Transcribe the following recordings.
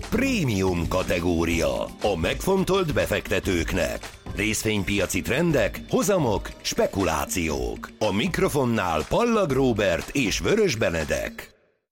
Prémium kategória. A megfontolt befektetőknek. Részvénypiaci trendek, hozamok, spekulációk. A mikrofonnál Pallag Róbert és Vörös Benedek.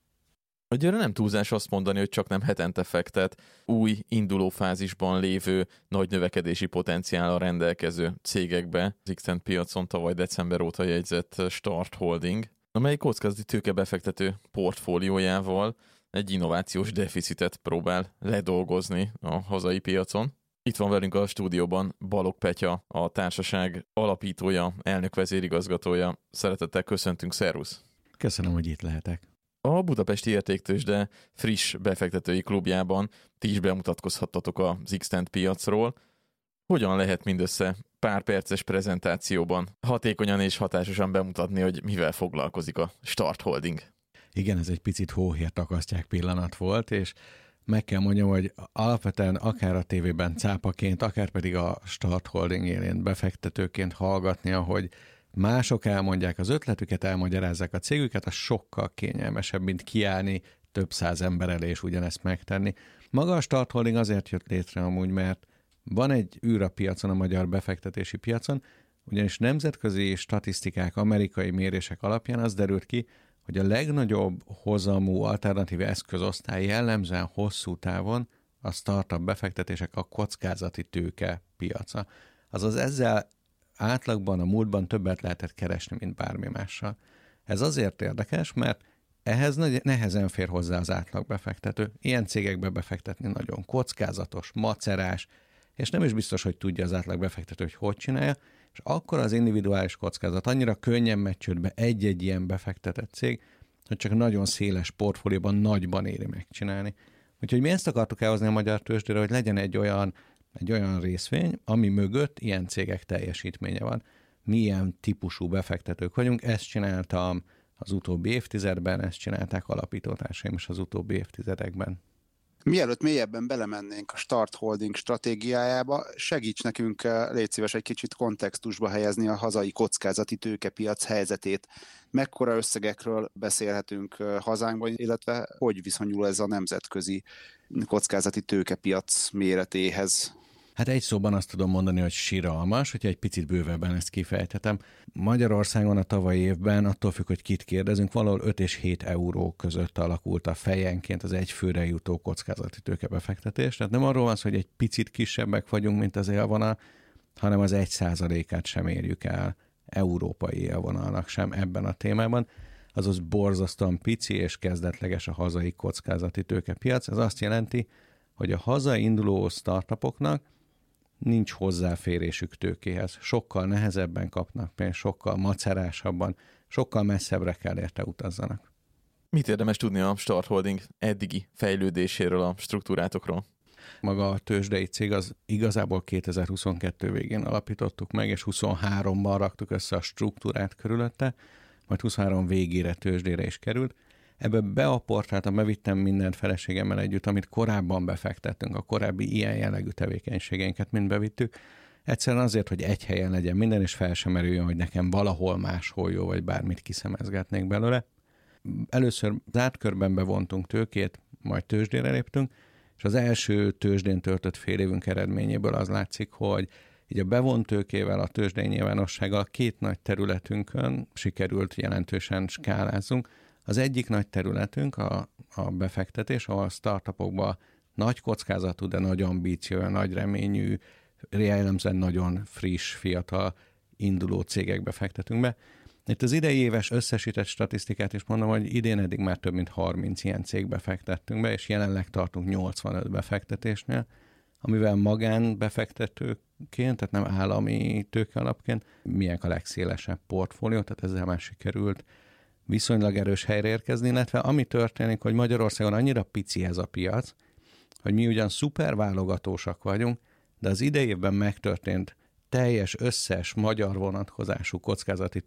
Egyre nem túlzás azt mondani, hogy csak nem hetente fektet, új induló fázisban lévő, nagy növekedési potenciállal rendelkező cégekbe. Az X-Tent piacon tavaly december óta jegyzett Start Holding, amely kockázati tőkebefektető portfóliójával egy innovációs deficitet próbál ledolgozni a hazai piacon. Itt van velünk a stúdióban Balogh Petya, a társaság alapítója, elnök vezérigazgatója. Szeretettel köszöntünk, szervusz! Köszönöm, hogy itt lehetek. A Budapesti Értéktőzsde friss befektetői klubjában ti is bemutatkozhattatok az X-Tent piacról. Hogyan lehet mindössze pár perces prezentációban hatékonyan és hatásosan bemutatni, hogy mivel foglalkozik a Start Holding? Igen, ez egy picit hóhért akasztják pillanat volt, és meg kell mondjam, hogy alapvetően akár a tévében cápaként, akár pedig a Start Holding élén befektetőként hallgatni, ahogy mások elmondják az ötletüket, elmagyarázzák a cégüket, az sokkal kényelmesebb, mint kiállni több száz ember elé és ugyanezt megtenni. Maga a Start Holding azért jött létre amúgy, mert van egy űr a piacon, a magyar befektetési piacon, ugyanis nemzetközi statisztikák, amerikai mérések alapján az derült ki, hogy a legnagyobb hozamú alternatív eszközosztály jellemzően hosszú távon a startup befektetések a kockázati tőke piaca. Azaz ezzel átlagban a múltban többet lehetett keresni, mint bármi mással. Ez azért érdekes, mert ehhez nehezen fér hozzá az átlagbefektető. Ilyen cégekbe befektetni nagyon kockázatos, macerás, és nem is biztos, hogy tudja az átlagbefektető, hogy csinálja, és akkor az individuális kockázat annyira könnyen megy csődbe egy-egy ilyen befektetett cég, hogy csak nagyon széles portfólióban nagyban éri megcsinálni. Úgyhogy mi ezt akartuk elhozni a magyar tőzsdére, hogy legyen egy olyan részvény, ami mögött ilyen cégek teljesítménye van. Mi ilyen típusú befektetők vagyunk, ezt csináltam az utóbbi évtizedben, ezt csinálták alapítótársaim is az utóbbi évtizedekben. Mielőtt mélyebben belemennénk a Start Holding stratégiájába, segíts nekünk, légy szíves, egy kicsit kontextusba helyezni a hazai kockázati tőkepiac helyzetét. Mekkora összegekről beszélhetünk hazánkban, illetve hogy viszonyul ez a nemzetközi kockázati tőkepiac méretéhez? Hát egy szóban azt tudom mondani, hogy siralmas, hogyha egy picit bővebben ezt kifejthetem. Magyarországon a tavalyi évben, attól függ, hogy kit kérdezünk, valahol 5 és 7 euró között alakult a fejenként az egyfőre jutó kockázati tőkebefektetés. Tehát nem arról van szó, hogy egy picit kisebbek vagyunk, mint az élvonal, hanem az 1%-át sem érjük el európai élvonalnak sem ebben a témában. Azaz borzasztóan pici és kezdetleges a hazai kockázati tőkepiac. Ez azt jelenti, hogy a hazai induló startupoknak nincs hozzáférésük tőkéhez. Sokkal nehezebben kapnak pénzt, sokkal macerásabban, sokkal messzebbre kell érte utazzanak. Mit érdemes tudni a Start Holding eddigi fejlődéséről, a struktúrátokról? Maga a tőzsdei cég az igazából 2022 végén alapítottuk meg, és 23-ban raktuk össze a struktúrát körülötte, majd 23 végére tőzsdére is került. Ebbe beapportáltam, bevittem mindent feleségemmel együtt, amit korábban befektettünk, a korábbi ilyen jellegű tevékenységeinket mind bevittük. Egyszerűen azért, hogy egy helyen legyen minden, és fel sem merüljön, hogy nekem valahol máshol jó, vagy bármit kiszemezgetnék belőle. Először zárt körben bevontunk tőkét, majd tőzsdére léptünk, és az első tőzsdén töltött fél évünk eredményéből az látszik, hogy így a bevont tőkével, a tőzsdei nyilvánossággal 2 nagy területünkön sikerült jelentősen skálázzunk. Az egyik nagy területünk a befektetés, ahol a startupokban nagy kockázatú, de nagy ambíciója, nagy reményű, jellemzően nagyon friss, fiatal induló cégekbe fektetünk be. Itt az idei éves összesített statisztikát is mondom, hogy idén eddig már több mint 30 ilyen cégbe fektettünk be, és jelenleg tartunk 85 befektetésnél, amivel magánbefektetőként, tehát nem állami tőkealapként, milyen a legszélesebb portfólió, tehát ezzel már sikerült viszonylag erős helyre érkezni, illetve ami történik, hogy Magyarországon annyira pici ez a piac, hogy mi ugyan szuper válogatósak vagyunk, de az idei évben megtörtént teljes, összes magyar vonatkozású kockázati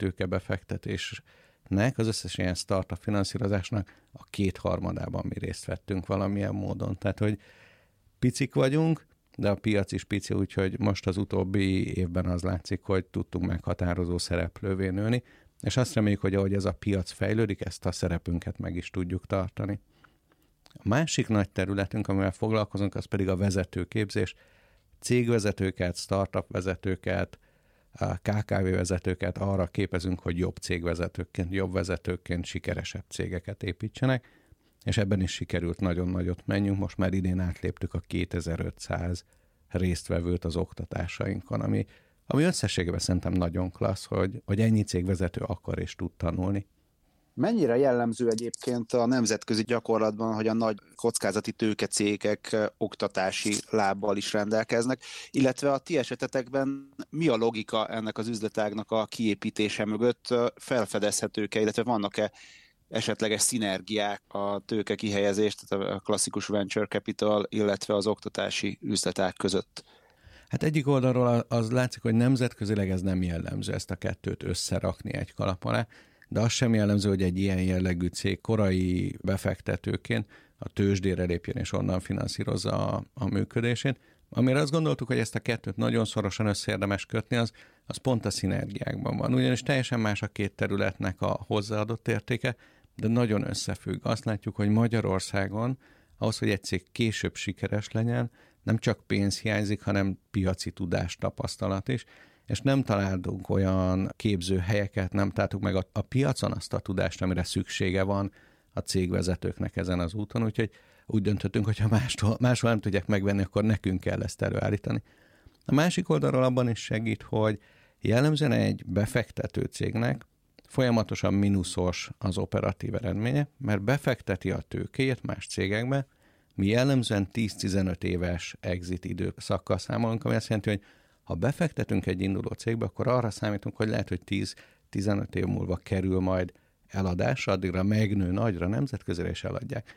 tőkebefektetésnek, az összes ilyen startup finanszírozásnak a 2/3-ában mi részt vettünk valamilyen módon. Tehát, hogy picik vagyunk, de a piac is pici, úgyhogy most az utóbbi évben az látszik, hogy tudtunk meghatározó szereplővé nőni, és azt reméljük, hogy ahogy ez a piac fejlődik, ezt a szerepünket meg is tudjuk tartani. A másik nagy területünk, amivel foglalkozunk, az pedig a vezetőképzés. Cégvezetőket, startup vezetőket, KKV vezetőket arra képezünk, hogy jobb cégvezetőként, jobb vezetőként sikeresebb cégeket építsenek, és ebben is sikerült nagyon nagyot menjünk. Most már idén átléptük a 2500 résztvevőt az oktatásainkon, ami összességében szerintem nagyon klassz, hogy ennyi cégvezető akar és tud tanulni. Mennyire jellemző egyébként a nemzetközi gyakorlatban, hogy a nagy kockázati tőkecégek oktatási lábbal is rendelkeznek, illetve a ti esetetekben mi a logika ennek az üzletágnak a kiépítése mögött? Felfedezhetők-e, illetve vannak-e esetleges szinergiák a tőke kihelyezést, tehát a klasszikus venture capital, illetve az oktatási üzletág között? Hát egyik oldalról az látszik, hogy nemzetközileg ez nem jellemző ezt a kettőt összerakni egy kalap alá, de az sem jellemző, hogy egy ilyen jellegű cég korai befektetőként a tőzsdére lépjen és onnan finanszírozza a működését. Amire azt gondoltuk, hogy ezt a kettőt nagyon szorosan összeérdemes kötni, az pont a szinergiákban van. Ugyanis teljesen más a két területnek a hozzáadott értéke, de nagyon összefügg. Azt látjuk, hogy Magyarországon ahhoz, hogy egy cég később sikeres legyen, nem csak pénz hiányzik, hanem piaci tudás, tapasztalat is, és nem találtunk olyan képzőhelyeket, nem találtuk meg a piacon azt a tudást, amire szüksége van a cégvezetőknek ezen az úton, úgyhogy úgy döntöttünk, hogy ha máshol nem tudják megvenni, akkor nekünk kell ezt előállítani. A másik oldalról abban is segít, hogy jellemzően egy befektető cégnek folyamatosan mínuszos az operatív eredménye, mert befekteti a tőkéjét más cégekbe, mi jellemzően 10-15 éves exit időszakkal számolunk, ami azt jelenti, hogy ha befektetünk egy induló cégbe, akkor arra számítunk, hogy lehet, hogy 10-15 év múlva kerül majd eladásra, addigra megnő nagyra nemzetközire és eladják.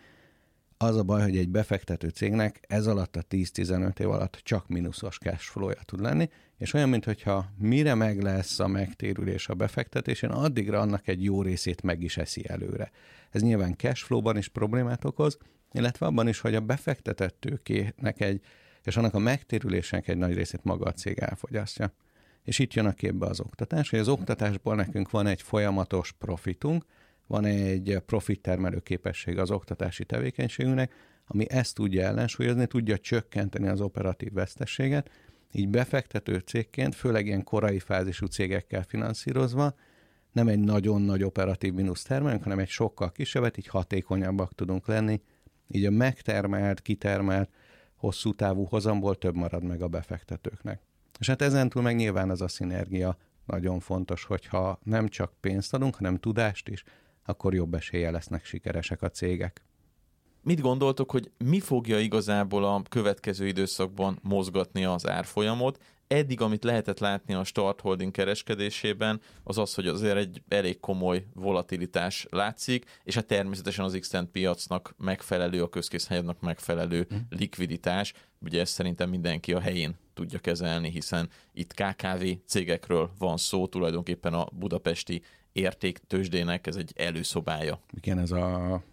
Az a baj, hogy egy befektető cégnek ez alatt a 10-15 év alatt csak mínuszos cash flow-ja tud lenni, és olyan, mintha mire meg lesz a megtérülés a befektetésén, addigra annak egy jó részét meg is eszi előre. Ez nyilván cash flow-ban is problémát okoz, illetve abban is, hogy a befektetett tőkének és annak a megtérülésnek egy nagy részét maga a cég elfogyasztja. És itt jön a képbe az oktatás, hogy az oktatásból nekünk van egy folyamatos profitunk, van egy profittermelő képesség az oktatási tevékenységünknek, ami ezt tudja ellensúlyozni, tudja csökkenteni az operatív veszteséget, így befektető cégként, főleg ilyen korai fázisú cégekkel finanszírozva, nem egy nagyon nagy operatív mínusz termelünk, hanem egy sokkal kisebbet, így hatékonyabbak tudunk lenni, így a megtermelt, kitermelt, hosszú távú hozamból több marad meg a befektetőknek. És hát ezentúl meg nyilván az a szinergia nagyon fontos, hogyha nem csak pénzt adunk, hanem tudást is, akkor jobb esélye lesznek sikeresek a cégek. Mit gondoltok, hogy mi fogja igazából a következő időszakban mozgatni az árfolyamot? Eddig, amit lehetett látni a Start Holding kereskedésében, az az, hogy azért egy elég komoly volatilitás látszik, és hát természetesen az X-Tent piacnak megfelelő, a közkészhelyadnak megfelelő likviditás. Ugye ezt szerintem mindenki a helyén tudja kezelni, hiszen itt KKV cégekről van szó, tulajdonképpen a budapesti értéktőzsdének ez egy előszobája. Igen, ez a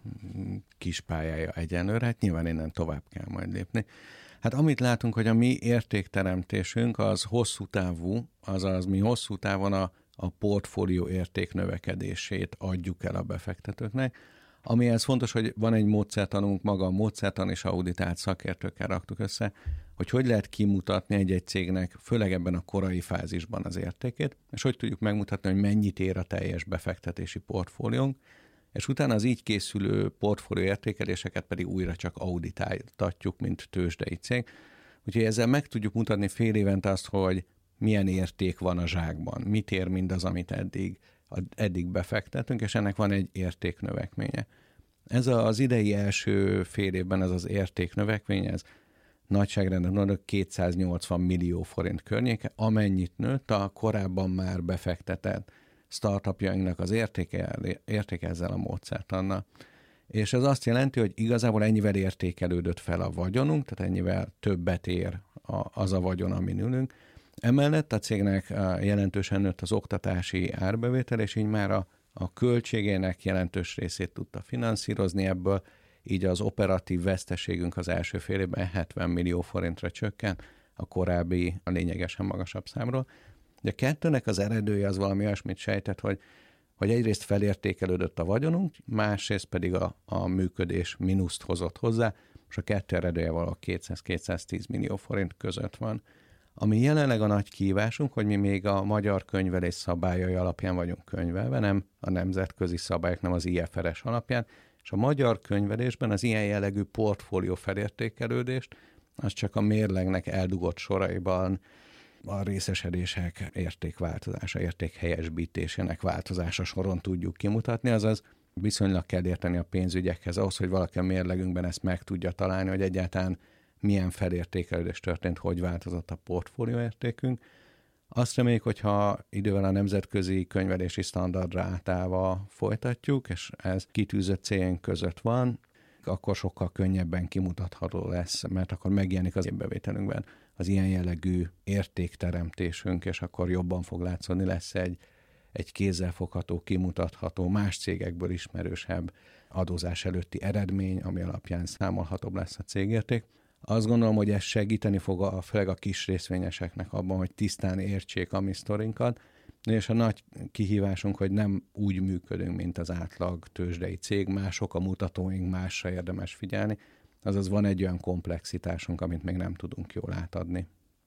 kis pályája egyenlőre, hát nyilván innen tovább kell majd lépni. Hát amit látunk, hogy a mi értékteremtésünk az hosszú távú, azaz mi hosszú távon a portfólió érték növekedését adjuk el a befektetőknek. Amihez fontos, hogy van egy módszertanunk, maga a módszertan és auditált szakértőkkel raktuk össze, hogy lehet kimutatni egy cégnek, főleg ebben a korai fázisban az értékét, és hogy tudjuk megmutatni, hogy mennyit ér a teljes befektetési portfóliónk, és utána az így készülő portfólió értékeléseket pedig újra csak auditáltatjuk, mint tőzsdei cég. Úgyhogy ezzel meg tudjuk mutatni fél évente azt, hogy milyen érték van a zsákban, mit ér mindaz, amit eddig befektetünk, és ennek van egy értéknövekménye. Ez az idei első fél évben ez az értéknövekmény, ez nagyságrendben 280 millió forint környéke, amennyit nőtt a korábban már befektetett startupjainknak az értéke ezzel a módszertannal. És ez azt jelenti, hogy igazából ennyivel értékelődött fel a vagyonunk, tehát ennyivel többet ér az a vagyon, amin ülünk. Emellett a cégnek jelentősen nőtt az oktatási árbevétel, és így már a költségének jelentős részét tudta finanszírozni ebből, így az operatív veszteségünk az első fél évben 70 millió forintra csökkent, a korábbi a lényegesen magasabb számról. De a kettőnek az eredője az valami olyasmit sejtett, hogy egyrészt felértékelődött a vagyonunk, másrészt pedig a működés mínuszt hozott hozzá, és a kettő eredője valahol 200-210 millió forint között van. Ami jelenleg a nagy kihívásunk, hogy mi még a magyar könyvelés szabályai alapján vagyunk könyvelve, nem a nemzetközi szabályok, nem az IFRS alapján, és a magyar könyvelésben az ilyen jellegű portfólió felértékelődést, az csak a mérlegnek eldugott soraiban a részesedések értékváltozása, értékhelyesbítésének változása soron tudjuk kimutatni, azaz viszonylag kell érteni a pénzügyekhez ahhoz, hogy valaki a mérlegünkben ezt meg tudja találni, hogy egyáltalán milyen felértékelődés történt, hogy változott a portfólióértékünk. Azt reméljük, hogyha idővel a nemzetközi könyvelési standardra átállva folytatjuk, és ez kitűzött céljaink között van, akkor sokkal könnyebben kimutatható lesz, mert akkor megjelenik az évbevételünkben az ilyen jellegű értékteremtésünk, és akkor jobban fog látszódni, lesz egy kézzelfogható, kimutatható, más cégekből ismerősebb adózás előtti eredmény, ami alapján számolhatóbb lesz a cégérték. Azt gondolom, hogy ez segíteni fog főleg a kis részvényeseknek abban, hogy tisztán értsék a mi sztorinkat, és a nagy kihívásunk, hogy nem úgy működünk, mint az átlag tőzsdei cég, mások a mutatóink, másra érdemes figyelni, azaz van egy olyan komplexitásunk, amit még nem tudunk jól átadni.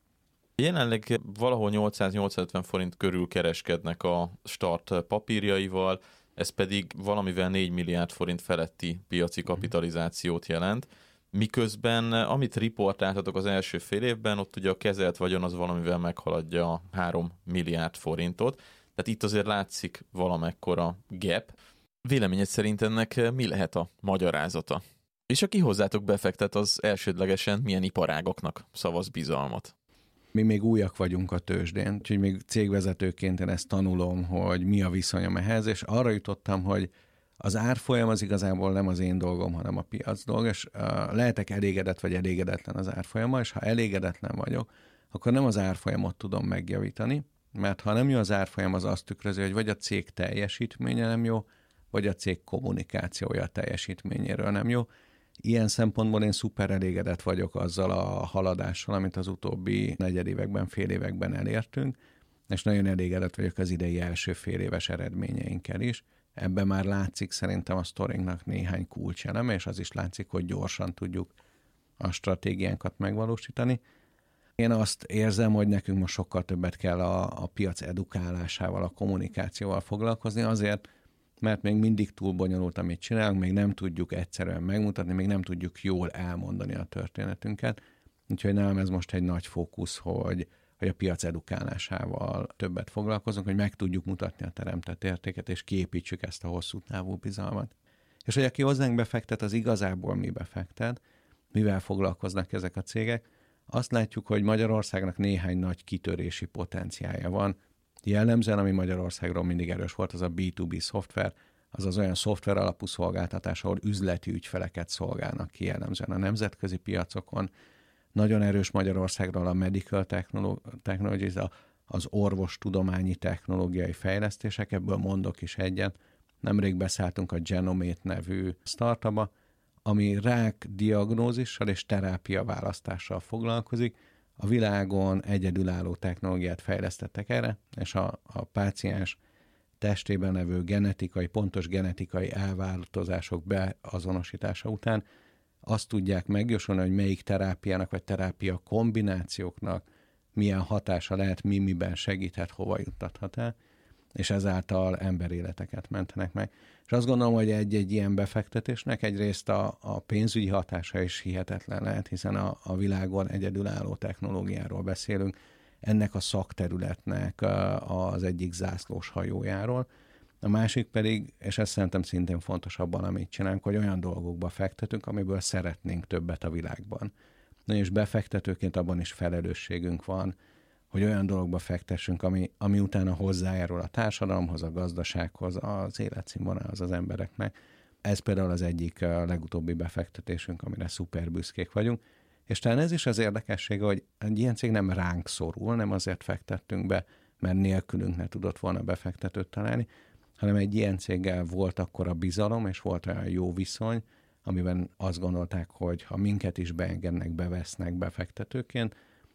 Jelenleg valahol 800-850 forint körül kereskednek a Start papírjaival, ez pedig valamivel 4 milliárd forint feletti piaci kapitalizációt jelent. Miközben, amit riportáltatok az első fél évben, ott ugye a kezelt vagyon az valamivel meghaladja a 3 milliárd forintot, tehát itt azért látszik valamekkora gap. Véleményed szerint ennek mi lehet a magyarázata? És aki hozzátok befektet, az elsődlegesen milyen iparágoknak szavaz bizalmat? Mi még újak vagyunk a tőzsdén, úgyhogy még cégvezetőként én ezt tanulom, hogy mi a viszonyom ehhez, és arra jutottam, hogy az árfolyam az igazából nem az én dolgom, hanem a piac dolga, és lehetek elégedett vagy elégedetlen az árfolyammal, és ha elégedetlen vagyok, akkor nem az árfolyamot tudom megjavítani, mert ha nem jó az árfolyam, az azt tükrözi, hogy vagy a cég teljesítménye nem jó, vagy a cég kommunikációja teljesítményéről nem jó. Ilyen szempontból én szuper elégedett vagyok azzal a haladással, amit az utóbbi negyedévekben, fél években elértünk, és nagyon elégedett vagyok az idei első fél éves eredményeinkkel is. Ebben már látszik szerintem a sztorinknak néhány kulcseleme, és az is látszik, hogy gyorsan tudjuk a stratégiánkat megvalósítani. Én azt érzem, hogy nekünk most sokkal többet kell a piac edukálásával, a kommunikációval foglalkozni, azért, mert még mindig túl bonyolult, amit csinálunk, még nem tudjuk egyszerűen megmutatni, még nem tudjuk jól elmondani a történetünket. Úgyhogy nálam ez most egy nagy fókusz, hogy a piac edukálásával többet foglalkozunk, hogy meg tudjuk mutatni a teremtett értéket, és kiépítsük ezt a hosszú távú bizalmat. És hogy aki hozzánk befektet, az igazából mi befektet, mivel foglalkoznak ezek a cégek, azt látjuk, hogy Magyarországnak néhány nagy kitörési potenciálja van. Jellemzően, ami Magyarországról mindig erős volt, az a B2B szoftver, azaz olyan szoftver alapú szolgáltatás, ahol üzleti ügyfeleket szolgálnak ki jellemzően a nemzetközi piacokon. Nagyon erős Magyarországról a medical technologies, az orvostudományi technológiai fejlesztések, ebből mondok is egyet. Nemrég beszálltunk a Genomate nevű startupba, ami rák diagnózissal és terápia választással foglalkozik. A világon egyedülálló technológiát fejlesztettek erre, és a páciens testében levő pontos genetikai elváltozások beazonosítása után azt tudják megjósolni, hogy melyik terápiának vagy terápia kombinációknak milyen hatása lehet, miben segíthet, hova juttathat el, és ezáltal emberéleteket mentenek meg. És azt gondolom, hogy egy ilyen befektetésnek egyrészt a pénzügyi hatása is hihetetlen lehet, hiszen a világon egyedülálló technológiáról beszélünk, ennek a szakterületnek az egyik zászlós hajójáról. A másik pedig, és ez szerintem szintén fontosabban, amit csinálunk, hogy olyan dolgokba fektetünk, amiből szeretnénk többet a világban. Na és befektetőként abban is felelősségünk van, hogy olyan dolgokba fektessünk, ami utána hozzájárul a társadalomhoz, a gazdasághoz, az életszínvonalhoz az embereknek. Ez például az egyik legutóbbi befektetésünk, amire szuper büszkék vagyunk. És talán ez is az érdekessége, hogy egy ilyen cég nem ránk szorul, nem azért fektettünk be, mert nélkülünk ne tudott volna befektetőt találni, hanem egy ilyen céggel volt akkor a bizalom, és volt olyan jó viszony, amiben azt gondolták, hogy ha minket is beengednek, bevesznek befektetőként,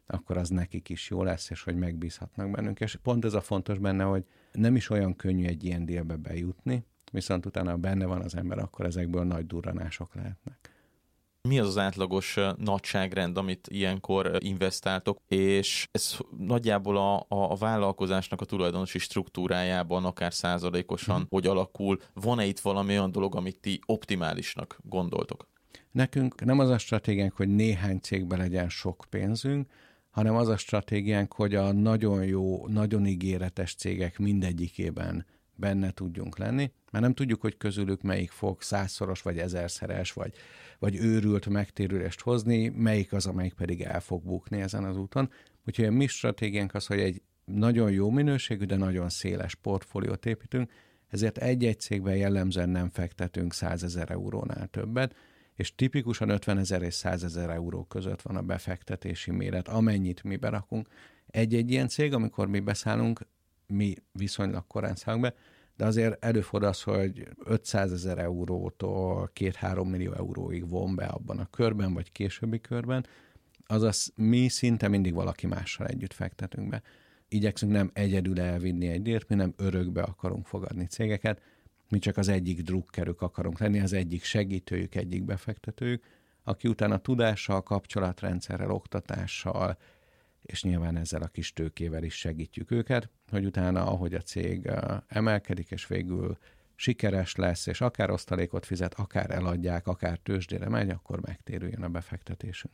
akkor az nekik is jó lesz, és hogy megbízhatnak bennünk. És pont ez a fontos benne, hogy nem is olyan könnyű egy ilyen dealbe bejutni, viszont utána benne van az ember, akkor ezekből nagy durranások lehetnek. Mi az átlagos nagyságrend, amit ilyenkor investáltok, és ez nagyjából a vállalkozásnak a tulajdonosi struktúrájában, akár százalékosan, hogy alakul? Van-e itt valami olyan dolog, amit ti optimálisnak gondoltok? Nekünk nem az a stratégiánk, hogy néhány cégben legyen sok pénzünk, hanem az a stratégiánk, hogy a nagyon jó, nagyon ígéretes cégek mindegyikében benne tudjunk lenni, mert nem tudjuk, hogy közülük melyik fog 100-szoros, vagy 1000-szeres, vagy őrült megtérülést hozni, melyik az, amelyik pedig el fog bukni ezen az úton. Úgyhogy a mi stratégiánk az, hogy egy nagyon jó minőségű, de nagyon széles portfóliót építünk, ezért egy-egy cégben jellemzően nem fektetünk 100 000 eurónál többet, és tipikusan 50 000 és 100 000 euró között van a befektetési méret, amennyit mi berakunk. Egy-egy ilyen cég, amikor mi beszállunk, mi viszonylag korán szállunk be, de azért előfordul az, hogy 500 000 eurótól 2-3 millió euróig von be abban a körben, vagy későbbi körben, azaz mi szinte mindig valaki mással együtt fektetünk be. Igyekszünk nem egyedül elvinni egy dílt, mi nem örökbe akarunk fogadni cégeket, mi csak az egyik drukkerük akarunk lenni, az egyik segítőjük, egyik befektetőjük, aki utána tudással, kapcsolatrendszerrel, oktatással, és nyilván ezzel a kis tőkével is segítjük őket, hogy utána, ahogy a cég emelkedik, és végül sikeres lesz, és akár osztalékot fizet, akár eladják, akár tőzsdére megy, akkor megtérüljön a befektetésünk.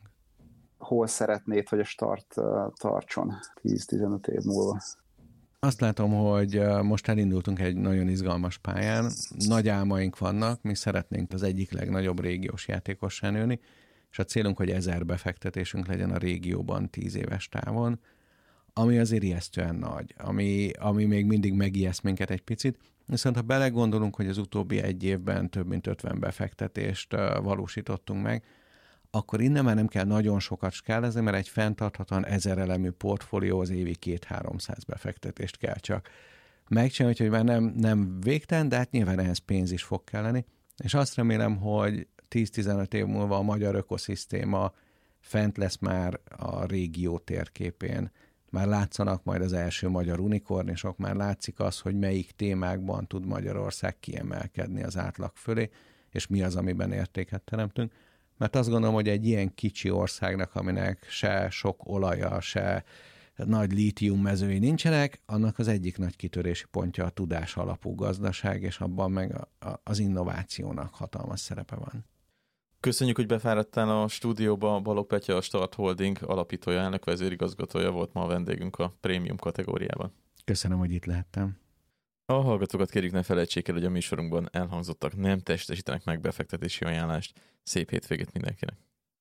Hol szeretnéd, hogy a Start tartson 10-15 év múlva? Azt látom, hogy most elindultunk egy nagyon izgalmas pályán, nagy álmaink vannak, mi szeretnénk az egyik legnagyobb régiós játékossá nőni, és a célunk, hogy 1000 befektetésünk legyen a régióban 10 éves távon, ami azért ijesztően nagy, ami még mindig megijeszt minket egy picit, viszont ha belegondolunk, hogy az utóbbi egy évben több mint 50 befektetést valósítottunk meg, akkor innen már nem kell nagyon sokat skálázni, mert egy fenntarthatóan 1000 elemű portfólió az évi 200-300 befektetést kell csak megcsinálni, hogy már nem végtelen, de hát nyilván ehhez pénz is fog kelleni, és azt remélem, hogy 10-15 év múlva a magyar ökoszisztéma fent lesz már a régió térképén. Már látszanak majd az első magyar unikornisok, már látszik az, hogy melyik témákban tud Magyarország kiemelkedni az átlag fölé, és mi az, amiben értéket teremtünk. Mert azt gondolom, hogy egy ilyen kicsi országnak, aminek se sok olaja, se nagy lítium mezői nincsenek, annak az egyik nagy kitörési pontja a tudás alapú gazdaság, és abban meg az innovációnak hatalmas szerepe van. Köszönjük, hogy befáradtál a stúdióba. Balogh Petya, a Start Holding alapítója, elnök vezérigazgatója volt ma a vendégünk a prémium kategóriában. Köszönöm, hogy itt lehettem. A hallgatókat kérjük, ne felejtsék el, hogy a műsorunkban elhangzottak nem testesítenek meg befektetési ajánlást. Szép hétvégét mindenkinek!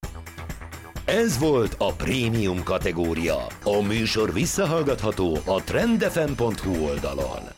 Ez volt a prémium kategória. A műsor visszahallgatható a trendfm.hu oldalon.